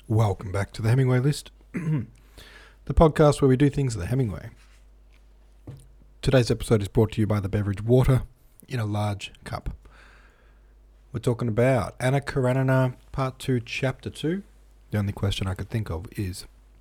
Welcome back to the Hemingway List, the podcast where we do things the Hemingway. Today's episode is brought to you by the beverage water in a large cup. We're talking about Anna Karenina, Part 2, Chapter 2. The only question I could think of is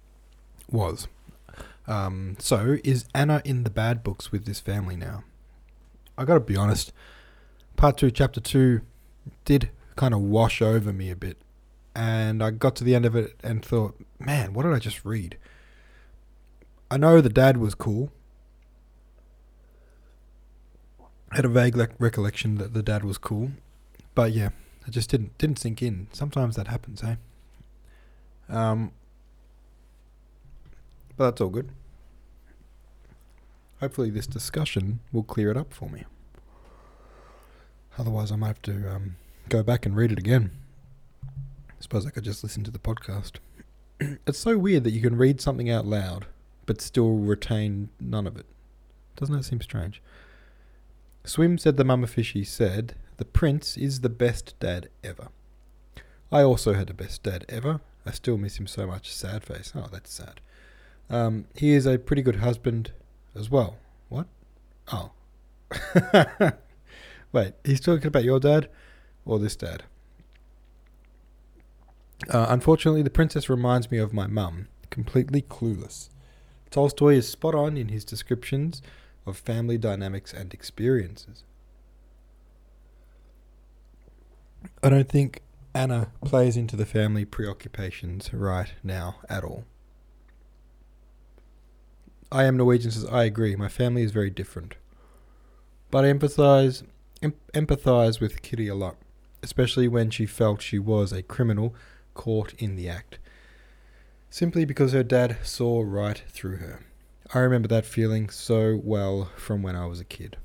Anna in the bad books with this family now? I gotta be honest, Part 2, Chapter 2 did kind of wash over me a bit. And I got to the end of it and thought, man, what did I just read? I know the dad was cool. I had a vague recollection that the dad was cool. But yeah, it just didn't sink in. Sometimes that happens, eh? But that's all good. Hopefully this discussion will clear it up for me. Otherwise I might have to go back and read it again. I suppose I could just listen to the podcast. It's so weird that you can read something out loud, but still retain none of it. Doesn't that seem strange? Swim said the mama fishy said, "The prince is the best dad ever." I also had the best dad ever. I still miss him so much. Sad face. Oh, that's sad. He is a pretty good husband as well. What? Oh. Wait, he's talking about your dad or this dad? Unfortunately, the princess reminds me of my mum, completely clueless. Tolstoy is spot on in his descriptions of family dynamics and experiences. I don't think Anna plays into the family preoccupations right now at all. I Am Norwegian says, I agree, my family is very different. But I empathise with Kitty a lot, especially when she felt she was a criminal caught in the act, simply because her dad saw right through her. I remember that feeling so well from when I was a kid.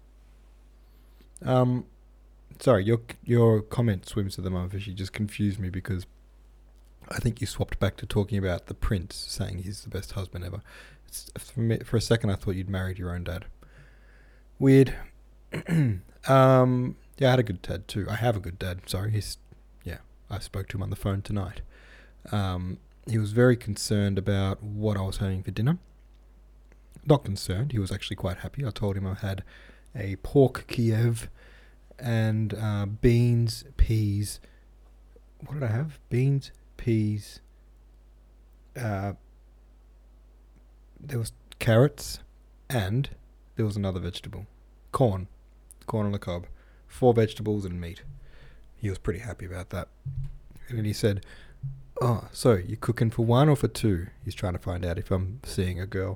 Sorry, your comment, Swims to the Mum Fishy, just confused me because I think you swapped back to talking about the prince saying he's the best husband ever. For a second I thought you'd married your own dad. Weird. Yeah, I had a good dad too. I have a good dad, sorry. I spoke to him on the phone tonight. He was very concerned about what I was having for dinner. Not concerned, he was actually quite happy. I told him I had a pork Kiev and beans, peas. What did I have? Beans, peas. There was carrots and there was another vegetable. Corn on the cob. 4 vegetables and meat. He was pretty happy about that. And then he said, "Oh, so you cooking for 1 or for 2? He's trying to find out if I'm seeing a girl.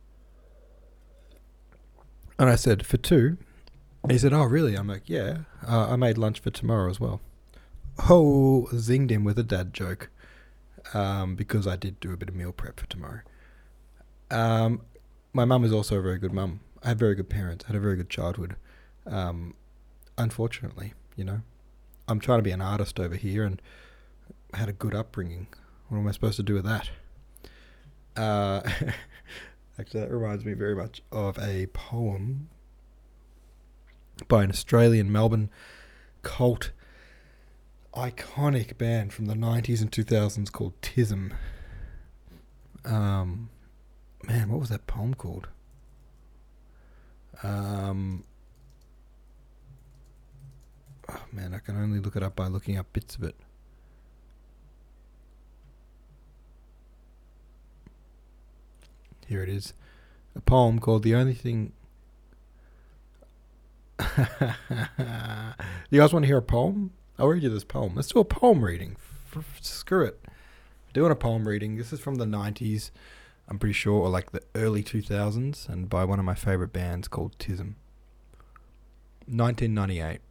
And I said, "For 2? And he said, "Oh, really?" I'm like, "Yeah, I made lunch for tomorrow as well." Oh, zinged him with a dad joke. Because I did do a bit of meal prep for tomorrow. My mum is also a very good mum. I had very good parents. I had a very good childhood. Unfortunately, I'm trying to be an artist over here and I had a good upbringing. What am I supposed to do with that? Actually, that reminds me very much of a poem by an Australian Melbourne cult iconic band from the 90s and 2000s called Tism. Man, what was that poem called? Oh man, I can only look it up by looking up bits of it. Here it is. A poem called The Only Thing... You guys want to hear a poem? I'll read you this poem. Let's do a poem reading. Screw it. Doing a poem reading. This is from the 90s, I'm pretty sure, or like the early 2000s, and by one of my favourite bands called Tism. 1998.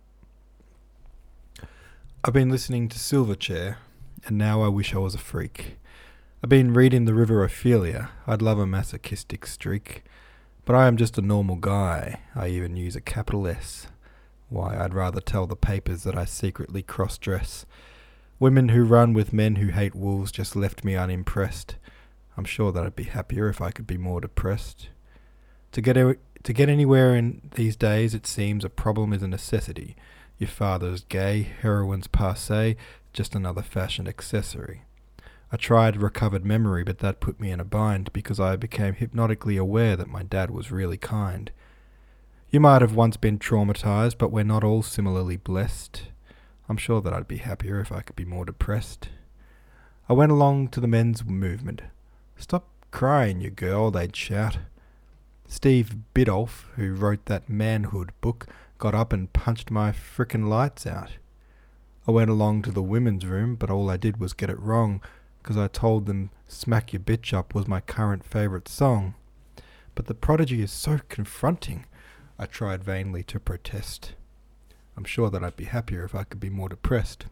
I've been listening to Silverchair, and now I wish I was a freak. I've been reading The River Ophelia. I'd love a masochistic streak. But I am just a normal guy. I even use a capital S. Why, I'd rather tell the papers that I secretly cross-dress. Women who run with men who hate wolves just left me unimpressed. I'm sure that I'd be happier if I could be more depressed. To get anywhere in these days, it seems a problem is a necessity. Your father's gay, heroin's passé, just another fashion accessory. I tried recovered memory, but that put me in a bind because I became hypnotically aware that my dad was really kind. You might have once been traumatized, but we're not all similarly blessed. I'm sure that I'd be happier if I could be more depressed. I went along to the men's movement. Stop crying, you girl, they'd shout. Steve Biddulph, who wrote that manhood book, got up and punched my frickin' lights out. I went along to the women's room, but all I did was get it wrong, 'cause I told them Smack Your Bitch Up was my current favourite song. But the prodigy is so confronting, I tried vainly to protest. I'm sure that I'd be happier if I could be more depressed.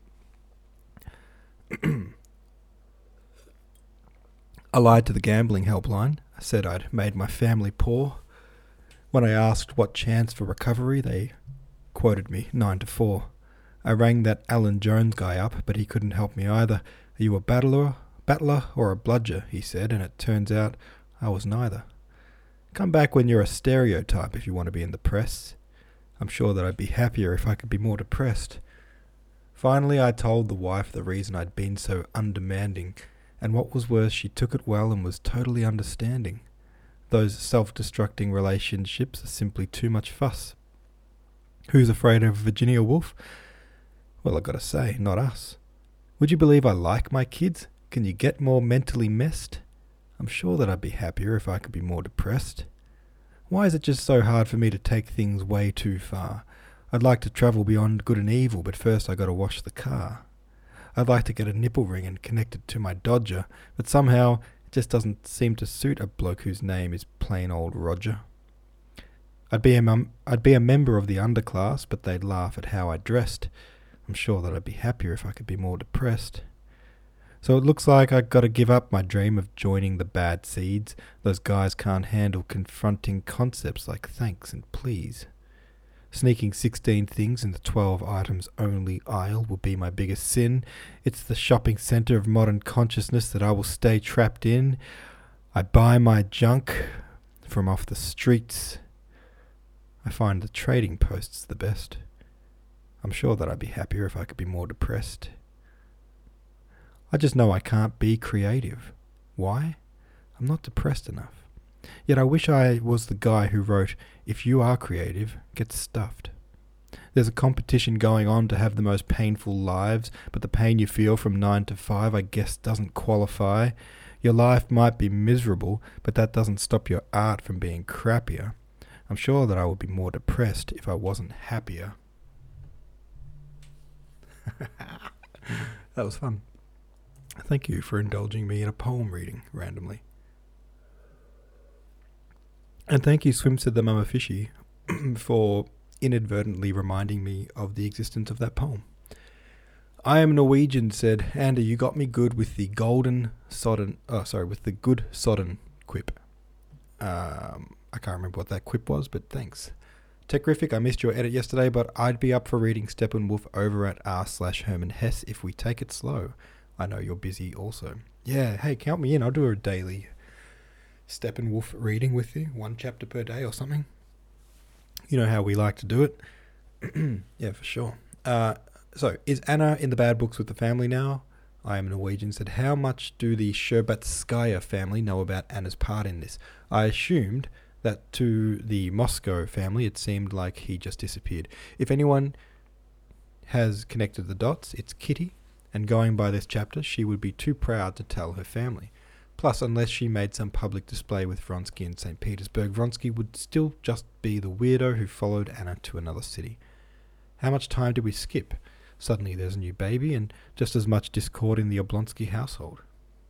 I lied to the gambling helpline. I said I'd made my family poor. When I asked what chance for recovery, they quoted me 9 to 4. I rang that Alan Jones guy up, but he couldn't help me either. Are you a battler or a bludger, he said, and it turns out I was neither. Come back when you're a stereotype if you want to be in the press. I'm sure that I'd be happier if I could be more depressed. Finally, I told the wife the reason I'd been so undemanding, and what was worse, she took it well and was totally understanding. Those self-destructing relationships are simply too much fuss. Who's afraid of Virginia Woolf? Well, I gotta say, not us. Would you believe I like my kids? Can you get more mentally messed? I'm sure that I'd be happier if I could be more depressed. Why is it just so hard for me to take things way too far? I'd like to travel beyond good and evil, but first I gotta wash the car. I'd like to get a nipple ring and connect it to my Dodger, but somehow it just doesn't seem to suit a bloke whose name is plain old Roger. I'd be a member of the underclass, but they'd laugh at how I dressed. I'm sure that I'd be happier if I could be more depressed. So it looks like I gotta give up my dream of joining the bad seeds. Those guys can't handle confronting concepts like thanks and please. Sneaking 16 things in the 12 items only aisle will be my biggest sin. It's the shopping centre of modern consciousness that I will stay trapped in. I buy my junk from off the streets. I find the trading posts the best. I'm sure that I'd be happier if I could be more depressed. I just know I can't be creative. Why? I'm not depressed enough. Yet I wish I was the guy who wrote, if you are creative, get stuffed. There's a competition going on to have the most painful lives, but the pain you feel from 9 to 5 I guess doesn't qualify. Your life might be miserable, but that doesn't stop your art from being crappier. I'm sure that I would be more depressed if I wasn't happier. That was fun. Thank you for indulging me in a poem reading randomly. And thank you, Swim Said the Mama Fishy, for inadvertently reminding me of the existence of that poem. I am Norwegian said, Andy, you got me good with the good sodden quip. I can't remember what that quip was, but thanks. Techrific, I missed your edit yesterday, but I'd be up for reading Steppenwolf over at r/Herman Hesse if we take it slow. I know you're busy also. Yeah, hey, count me in. I'll do a daily Steppenwolf reading with you, 1 chapter per day or something. You know how we like to do it. Yeah, for sure. So, is Anna in the bad books with the family now? I am Norwegian said, how much do the Sherbatskaya family know about Anna's part in this? I assumed that to the Moscow family it seemed like he just disappeared. If anyone has connected the dots, it's Kitty, and going by this chapter, she would be too proud to tell her family. Plus, unless she made some public display with Vronsky in St. Petersburg, Vronsky would still just be the weirdo who followed Anna to another city. How much time did we skip? Suddenly there's a new baby and just as much discord in the Oblonsky household.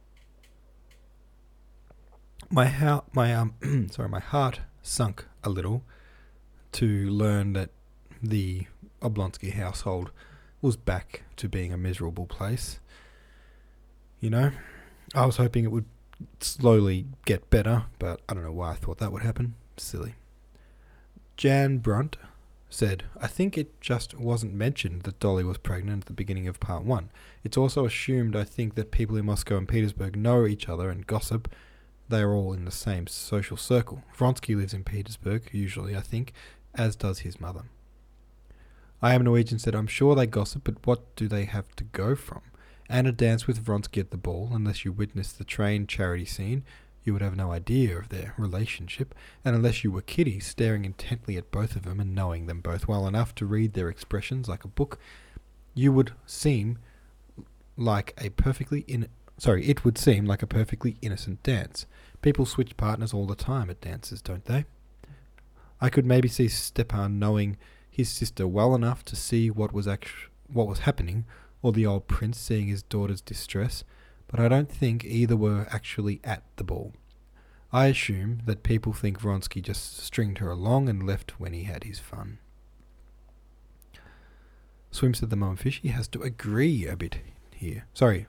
My heart sunk a little to learn that the Oblonsky household was back to being a miserable place. You know, I was hoping it would slowly get better, but I don't know why I thought that would happen. Silly. Jan Brunt said, I think it just wasn't mentioned that Dolly was pregnant at the beginning of part 1. It's also assumed, I think, that people in Moscow and Petersburg know each other and gossip. They are all in the same social circle. Vronsky lives in Petersburg, usually, I think, as does his mother. I am Norwegian said, I'm sure they gossip, but what do they have to go from? Anna danced with Vronsky at the ball. Unless you witnessed the train charity scene, you would have no idea of their relationship, and unless you were Kitty, staring intently at both of them and knowing them both well enough to read their expressions like a book, you would seem like a perfectly it would seem like a perfectly innocent dance. People switch partners all the time at dances, don't they? I could maybe see Stepan knowing his sister well enough to see what was happening, or the old prince seeing his daughter's distress, but I don't think either were actually at the ball. I assume that people think Vronsky just stringed her along and left when he had his fun. Swim said the mummy has to agree a bit here.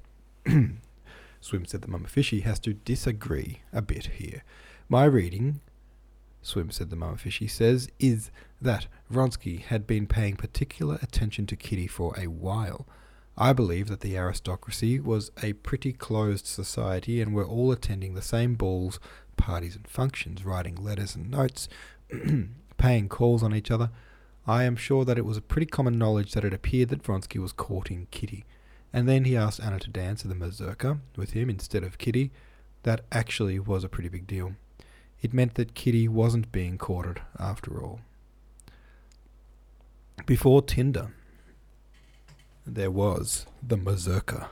Swim said the mummy has to disagree a bit here. My reading, Swim said the mummy says, is that Vronsky had been paying particular attention to Kitty for a while. I believe that the aristocracy was a pretty closed society and were all attending the same balls, parties and functions, writing letters and notes, paying calls on each other. I am sure that it was a pretty common knowledge that it appeared that Vronsky was courting Kitty. And then he asked Anna to dance at the mazurka with him instead of Kitty. That actually was a pretty big deal. It meant that Kitty wasn't being courted after all. Before Tinder, there was the mazurka.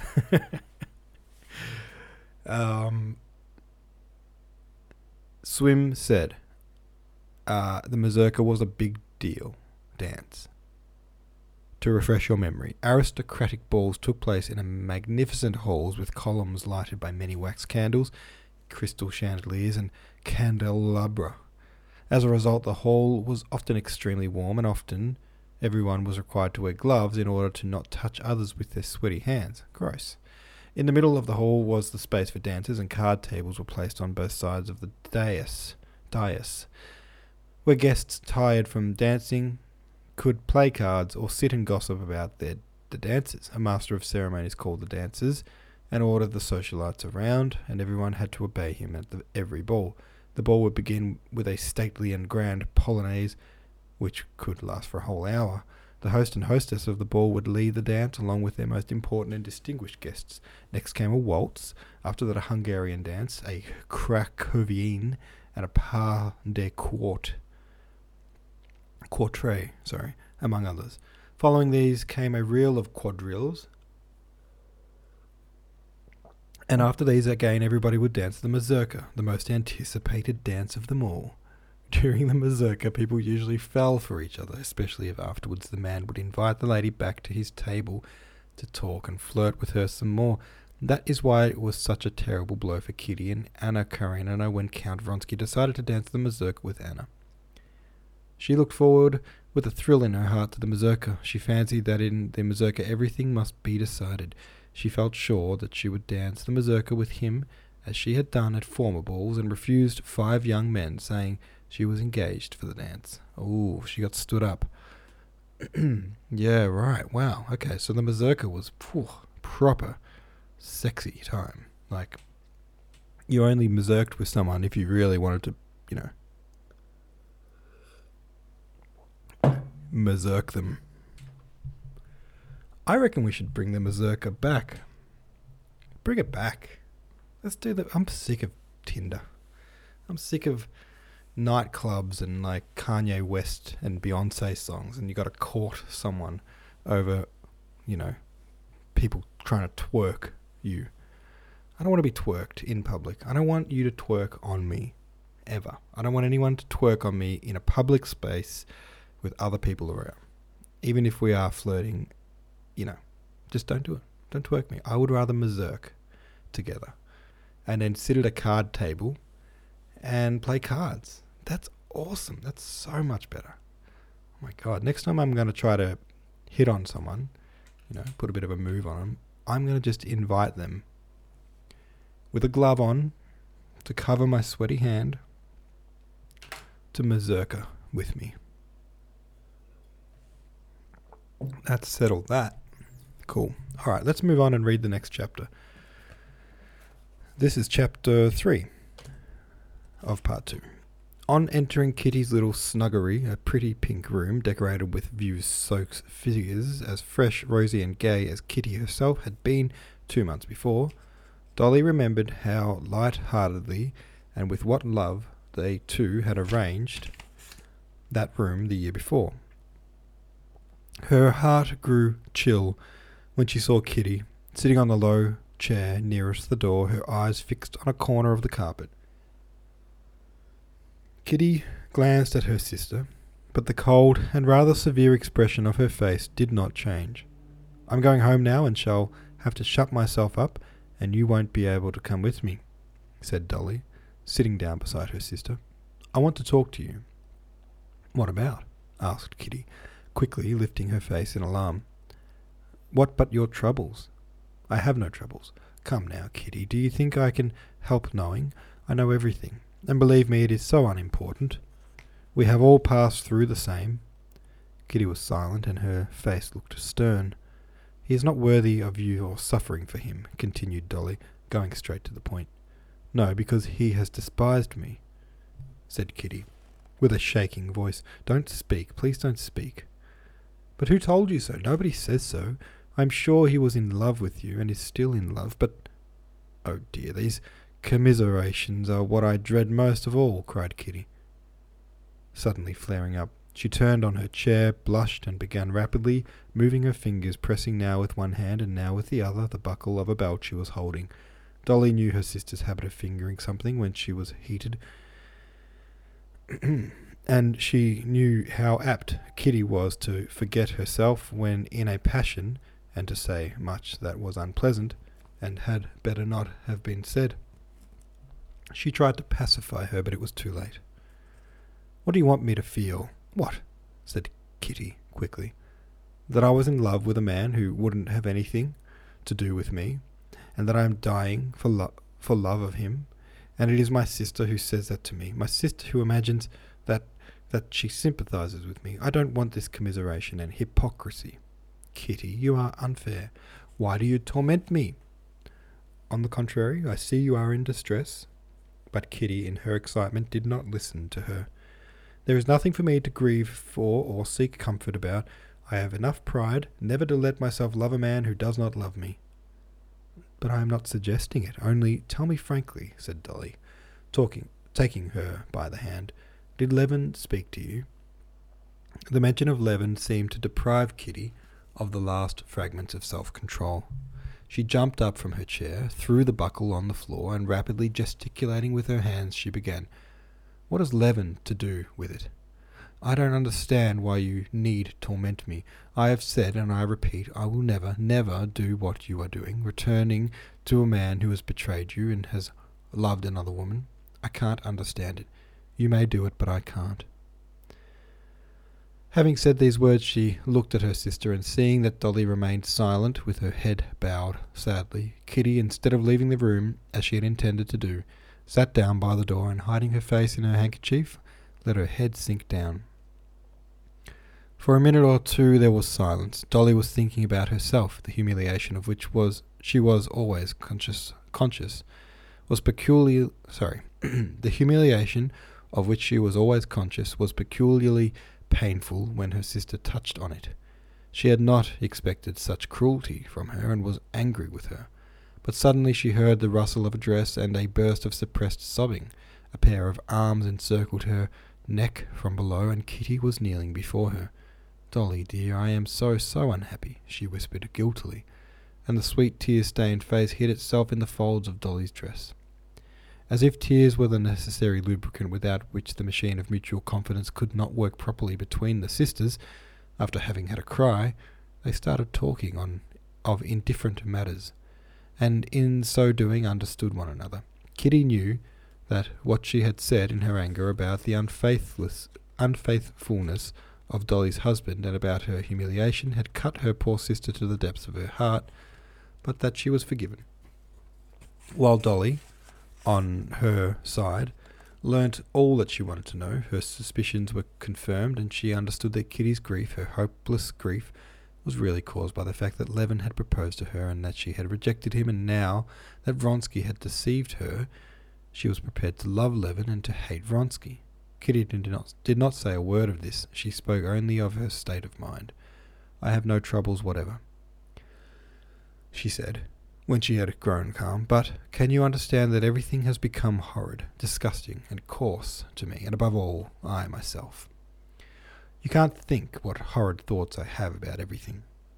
Swim said the mazurka was a big deal dance. To refresh your memory, aristocratic balls took place in a magnificent halls with columns lighted by many wax candles, crystal chandeliers, and candelabra. As a result, the hall was often extremely warm, and often everyone was required to wear gloves in order to not touch others with their sweaty hands. Gross. In the middle of the hall was the space for dancers, and card tables were placed on both sides of the dais, where guests tired from dancing could play cards or sit and gossip about the dancers. A master of ceremonies called the dancers and ordered the socialites around, and everyone had to obey him at every ball. The ball would begin with a stately and grand polonaise, which could last for a whole hour. The host and hostess of the ball would lead the dance along with their most important and distinguished guests. Next came a waltz, after that a Hungarian dance, a Cracovien, and a pas de quartre, among others. Following these came a reel of quadrilles, and after these again everybody would dance the mazurka, the most anticipated dance of them all. During the mazurka, people usually fell for each other, especially if afterwards the man would invite the lady back to his table to talk and flirt with her some more. That is why it was such a terrible blow for Kitty and Anna Karenina when Count Vronsky decided to dance the mazurka with Anna. She looked forward with a thrill in her heart to the mazurka. She fancied that in the mazurka everything must be decided. She felt sure that she would dance the mazurka with him as she had done at former balls, and refused 5 young men, saying she was engaged for the dance. Oh, she got stood up. Yeah, right. Wow. Okay, so the mazurka was proper sexy time. Like, you only mazurked with someone if you really wanted to, mazurk them. I reckon we should bring the mazurka back. Bring it back. Let's do that. I'm sick of Tinder. I'm sick of nightclubs and like Kanye West and Beyonce songs, and you got to court someone over, people trying to twerk you. I don't want to be twerked in public. I don't want you to twerk on me, ever. I don't want anyone to twerk on me in a public space with other people around. Even if we are flirting, just don't do it. Don't twerk me. I would rather mazurk together and then sit at a card table and play cards. That's awesome. That's so much better. Oh my God. Next time I'm going to try to hit on someone, put a bit of a move on them, I'm going to just invite them with a glove on to cover my sweaty hand to mazurka with me. That's settled that. Cool. All right, let's move on and read the next chapter. This is chapter 3 of part 2. On entering Kitty's little snuggery, a pretty pink room decorated with view-soaked figures as fresh, rosy and gay as Kitty herself had been 2 months before, Dolly remembered how light-heartedly and with what love they two had arranged that room the year before. Her heart grew chill when she saw Kitty, sitting on the low chair nearest the door, her eyes fixed on a corner of the carpet. Kitty glanced at her sister, but the cold and rather severe expression of her face did not change. "I'm going home now and shall have to shut myself up, and you won't be able to come with me," said Dolly, sitting down beside her sister. "I want to talk to you." "What about?" asked Kitty, quickly lifting her face in alarm. "What but your troubles?" "I have no troubles. Come now, Kitty, do you think I can help knowing? I know everything, and believe me, it is so unimportant. We have all passed through the same." Kitty was silent, and her face looked stern. "He is not worthy of your suffering for him," continued Dolly, going straight to the point. "No, because he has despised me," said Kitty, with a shaking voice. "Don't speak, please don't speak." "But who told you so? Nobody says so. I'm sure he was in love with you, and is still in love, but—" "Oh dear, these commiserations are what I dread most of all," cried Kitty, suddenly flaring up. She turned on her chair, blushed, and began rapidly moving her fingers, pressing now with one hand and now with the other the buckle of a belt she was holding. Dolly knew her sister's habit of fingering something when she was heated, and she knew how apt Kitty was to forget herself when in a passion, and to say much that was unpleasant, and had better not have been said. She tried to pacify her, but it was too late. "What do you want me to feel?" "What?" said Kitty, quickly. "That I was in love with a man who wouldn't have anything to do with me, and that I am dying for love of him, and it is my sister who says that to me, my sister who imagines that she sympathizes with me. I don't want this commiseration and hypocrisy." "Kitty, you are unfair. Why do you torment me?" "On the contrary, I see you are in distress." But Kitty, in her excitement, did not listen to her. "There is nothing for me to grieve for or seek comfort about. I have enough pride never to let myself love a man who does not love me." "But I am not suggesting it. Only tell me frankly," said Dolly, taking her by the hand. "Did Levin speak to you?" The mention of Levin seemed to deprive Kitty of the last fragments of self-control. She jumped up from her chair, threw the buckle on the floor, and rapidly gesticulating with her hands, she began. "What has Levin to do with it? I don't understand why you need torment me. I have said, and I repeat, I will never, never do what you are doing, returning to a man who has betrayed you and has loved another woman. I can't understand it. You may do it, but I can't." Having said these words, she looked at her sister, and seeing that Dolly remained silent, with her head bowed sadly, Kitty, instead of leaving the room, as she had intended to do, sat down by the door, and hiding her face in her handkerchief, let her head sink down. For a minute or two there was silence. Dolly was thinking about herself, the humiliation of which she was always conscious was peculiarly the humiliation of which she was always conscious was peculiarly painful when her sister touched on it. She had not expected such cruelty from her, and was angry with her. But suddenly she heard the rustle of a dress and a burst of suppressed sobbing. A pair of arms encircled her neck from below, and Kitty was kneeling before her. "Dolly, dear, I am so unhappy," she whispered guiltily, and the sweet tear-stained face hid itself in the folds of Dolly's dress. As if tears were the necessary lubricant without which the machine of mutual confidence could not work properly between the sisters, after having had a cry, they started talking of indifferent matters, and in so doing understood one another. Kitty knew that what she had said in her anger about the unfaithfulness of Dolly's husband and about her humiliation had cut her poor sister to the depths of her heart, but that she was forgiven. While Dolly, on her side, learnt all that she wanted to know, her suspicions were confirmed, and she understood that Kitty's grief, her hopeless grief, was really caused by the fact that Levin had proposed to her and that she had rejected him, and now that Vronsky had deceived her, she was prepared to love Levin and to hate Vronsky. Kitty did not say a word of this. She spoke only of her state of mind. "I have no troubles whatever," she said, when she had grown calm, "but can you understand that everything has become horrid, disgusting, and coarse to me, and above all, I myself? You can't think what horrid thoughts I have about everything."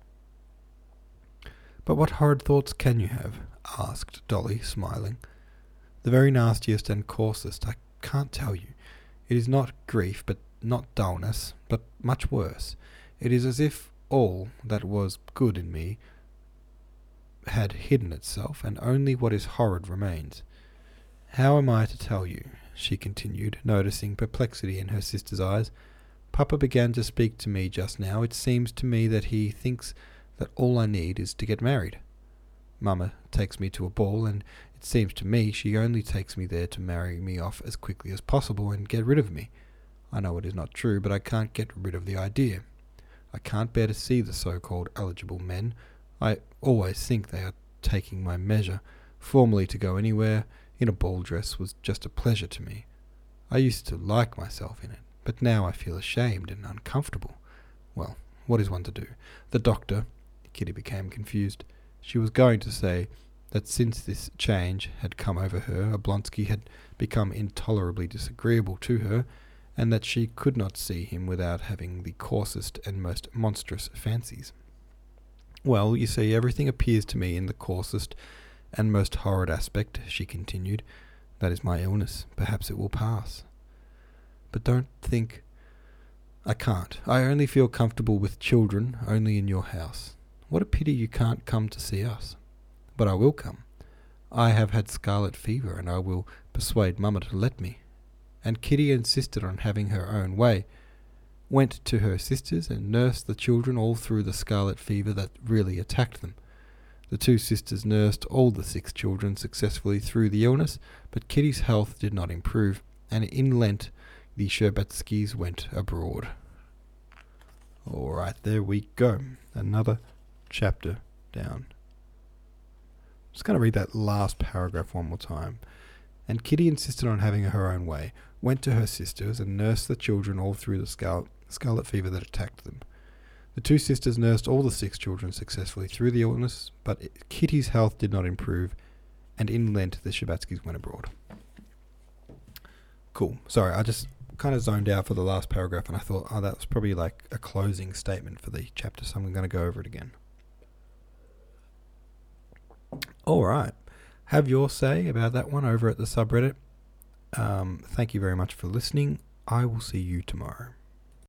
"But what horrid thoughts can you have?" asked Dolly, smiling. "The very nastiest and coarsest. I can't tell you. It is not grief, but not dullness, but much worse. It is as if all that was good in me had hidden itself, and only what is horrid remains. How am I to tell you?" she continued, noticing perplexity in her sister's eyes. "Papa began to speak to me just now. It seems to me that he thinks that all I need is to get married. Mamma takes me to a ball, and it seems to me she only takes me there to marry me off as quickly as possible and get rid of me. I know it is not true, but I can't get rid of the idea. I can't bear to see the so-called eligible men. I always think they are taking my measure. Formerly to go anywhere in a ball dress was just a pleasure to me. I used to like myself in it, but now I feel ashamed and uncomfortable. Well, what is one to do? The doctor—" Kitty became confused. She was going to say that since this change had come over her, Oblonsky had become intolerably disagreeable to her, and that she could not see him without having the coarsest and most monstrous fancies. "Well, you see, everything appears to me in the coarsest and most horrid aspect," she continued. "That is my illness. Perhaps it will pass. But don't think—" "I can't. I only feel comfortable with children, only in your house. What a pity you can't come to see us. But I will come. I have had scarlet fever, and I will persuade Mamma to let me." And Kitty insisted on having her own way, went to her sisters and nursed the children all through the scarlet fever that really attacked them. The two sisters nursed all the 6 children successfully through the illness, but Kitty's health did not improve, and in Lent the Shtcherbatskys went abroad. All right, there we go. Another chapter down. I'm just going to read that last paragraph one more time. And Kitty insisted on having her own way, went to her sisters and nursed the children all through the scarlet fever that attacked them. The two sisters nursed all the 6 children successfully through the illness, but Kitty's health did not improve, and in Lent the Shtcherbatskys went abroad. Cool. Sorry, I just kind of zoned out for the last paragraph, and I thought, that was probably like a closing statement for the chapter, so I'm going to go over it again. All right. Have your say about that one over at the subreddit. Thank you very much for listening. I will see you tomorrow.